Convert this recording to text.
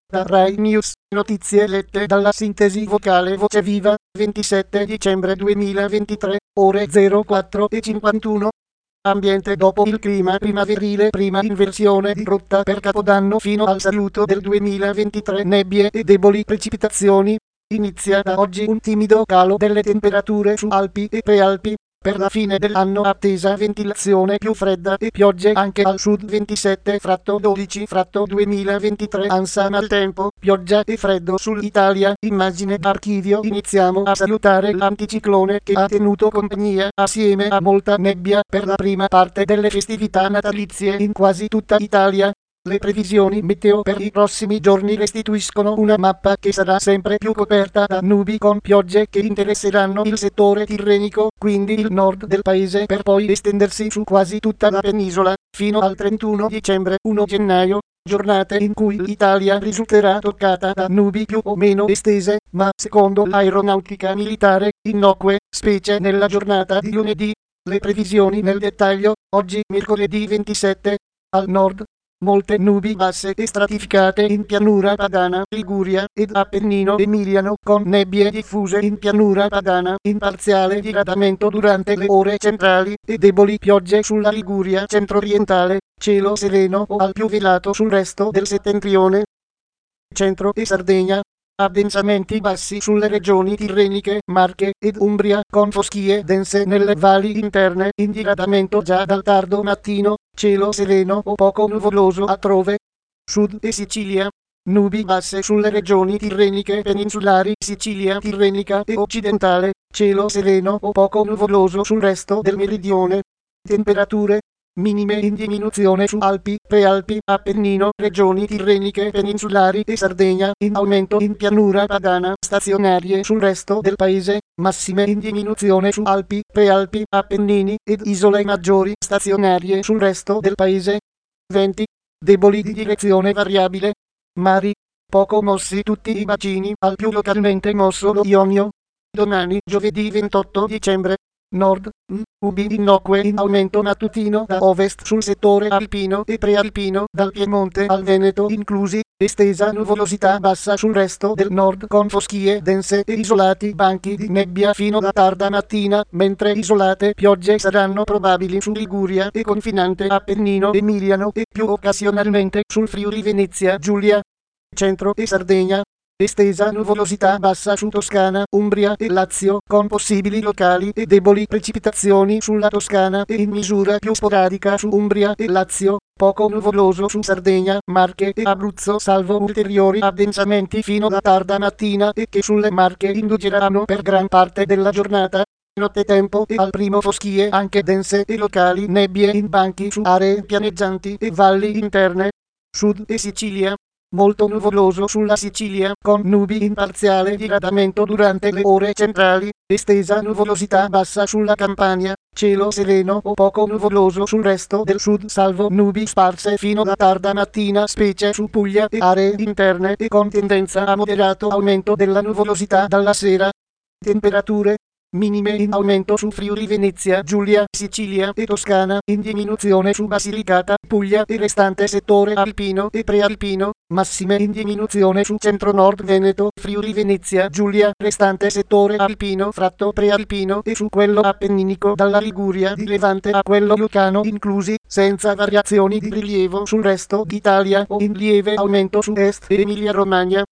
Da Rai News, notizie lette dalla sintesi vocale Voce Viva, 27 dicembre 2023, ore 04:51. Ambiente dopo il clima primaverile, prima inversione di rotta per Capodanno fino al saluto del 2023, nebbie e deboli precipitazioni. Inizia da oggi un timido calo delle temperature su Alpi e Prealpi. Per la fine dell'anno attesa ventilazione più fredda e piogge anche al sud. 27-12-2023 ANSA maltempo, pioggia e freddo sull'Italia. Immagine d'archivio. Iniziamo a salutare l'anticiclone che ha tenuto compagnia assieme a molta nebbia per la prima parte delle festività natalizie in quasi tutta Italia. Le previsioni meteo per i prossimi giorni restituiscono una mappa che sarà sempre più coperta da nubi con piogge che interesseranno il settore tirrenico, quindi il nord del paese, per poi estendersi su quasi tutta la penisola, fino al 31 dicembre, 1 gennaio, giornate in cui l'Italia risulterà toccata da nubi più o meno estese, ma secondo l'aeronautica militare, innocue, specie nella giornata di lunedì. Le previsioni nel dettaglio: oggi mercoledì 27, al nord, molte nubi basse e stratificate in pianura padana, Liguria ed Appennino emiliano, con nebbie diffuse in pianura padana, in parziale diradamento durante le ore centrali, e deboli piogge sulla Liguria centro-orientale, cielo sereno o al più velato sul resto del settentrione, centro e Sardegna. Addensamenti bassi sulle regioni tirreniche, Marche ed Umbria, con foschie dense nelle valli interne, in diradamento già dal tardo mattino, cielo sereno o poco nuvoloso altrove. Sud e Sicilia. Nubi basse sulle regioni tirreniche peninsulari, Sicilia tirrenica e occidentale, cielo sereno o poco nuvoloso sul resto del meridione. Temperature minime in diminuzione su Alpi, Prealpi, Appennino, regioni tirreniche peninsulari e Sardegna, in aumento in pianura padana, stazionarie sul resto del paese, massime in diminuzione su Alpi, Prealpi, Appennini ed isole maggiori, stazionarie sul resto del paese. Venti deboli di direzione variabile. Mari poco mossi tutti i bacini, al più localmente mosso lo Ionio. Domani, giovedì 28 dicembre, nord, nubi innocue in aumento mattutino da ovest sul settore alpino e prealpino, dal Piemonte al Veneto inclusi, estesa nuvolosità bassa sul resto del nord con foschie dense e isolati banchi di nebbia fino alla tarda mattina, mentre isolate piogge saranno probabili su Liguria e confinante Appennino emiliano e più occasionalmente sul Friuli Venezia Giulia, centro e Sardegna. Estesa nuvolosità bassa su Toscana, Umbria e Lazio, con possibili locali e deboli precipitazioni sulla Toscana e in misura più sporadica su Umbria e Lazio, poco nuvoloso su Sardegna, Marche e Abruzzo salvo ulteriori addensamenti fino alla tarda mattina e che sulle Marche indugeranno per gran parte della giornata. Nottetempo e al primo foschie anche dense e locali nebbie in banchi su aree pianeggianti e valli interne. Sud e Sicilia. Molto nuvoloso sulla Sicilia, con nubi in parziale diradamento durante le ore centrali, estesa nuvolosità bassa sulla Campania, cielo sereno o poco nuvoloso sul resto del sud salvo nubi sparse fino alla tarda mattina specie su Puglia e aree interne e con tendenza a moderato aumento della nuvolosità dalla sera. Temperature minime in aumento su Friuli Venezia Giulia, Sicilia e Toscana, in diminuzione su Basilicata, Puglia e restante settore alpino e prealpino, massime in diminuzione su centro-nord Veneto, Friuli Venezia Giulia, restante settore alpino fratto prealpino e su quello appenninico dalla Liguria di Levante a quello lucano inclusi, senza variazioni di rilievo sul resto d'Italia o in lieve aumento su est e Emilia Romagna.